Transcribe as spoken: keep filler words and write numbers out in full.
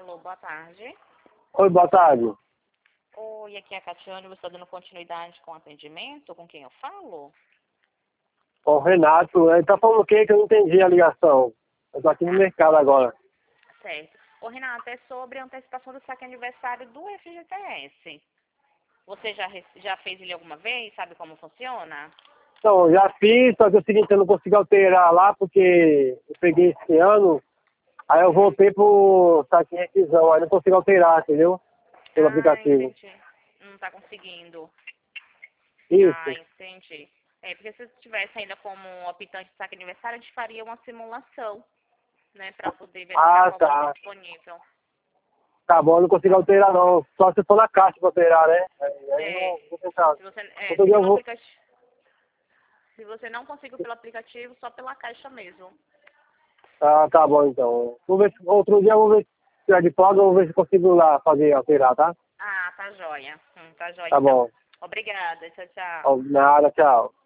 Alô, boa tarde. Oi, boa tarde. Oi, aqui é a Catiane, você está dando continuidade com o atendimento? Com quem eu falo? Ô, Renato, ele tá falando o quê que eu não entendi a ligação? Eu tô aqui no mercado agora. Certo. Ô, Renato, é sobre a antecipação do saque aniversário do F G T S. Você já, re- já fez ele alguma vez? Sabe como funciona? Então, eu já fiz, só que é o seguinte, eu não consegui alterar lá porque eu peguei esse ano, aí eu voltei pro saque de requisão, aí não consigo alterar, entendeu? Pelo Ah, aplicativo. entendi. Não está conseguindo. Ah, Isso. entendi. É, porque se tivesse ainda como optante de saque aniversário, a gente faria uma simulação, né, para poder verificar Ah, qual vai ser tá. disponível. Tá bom, eu não consigo alterar não. Só se for na caixa pra alterar, né? Aí, aí eu É, não vou tentar. se você, é, Outro se dia eu pelo vou... aplicativo, se você não conseguiu pelo aplicativo, só pela caixa mesmo. Ah, tá bom então. Vou ver se... Outro dia eu vou ver se tiver de folga, eu vou ver se consigo lá fazer, alterar, tá? Ah, tá joia. Hum, tá joia Tá então. bom. Obrigada, tchau, tchau. Ó, nada, tchau.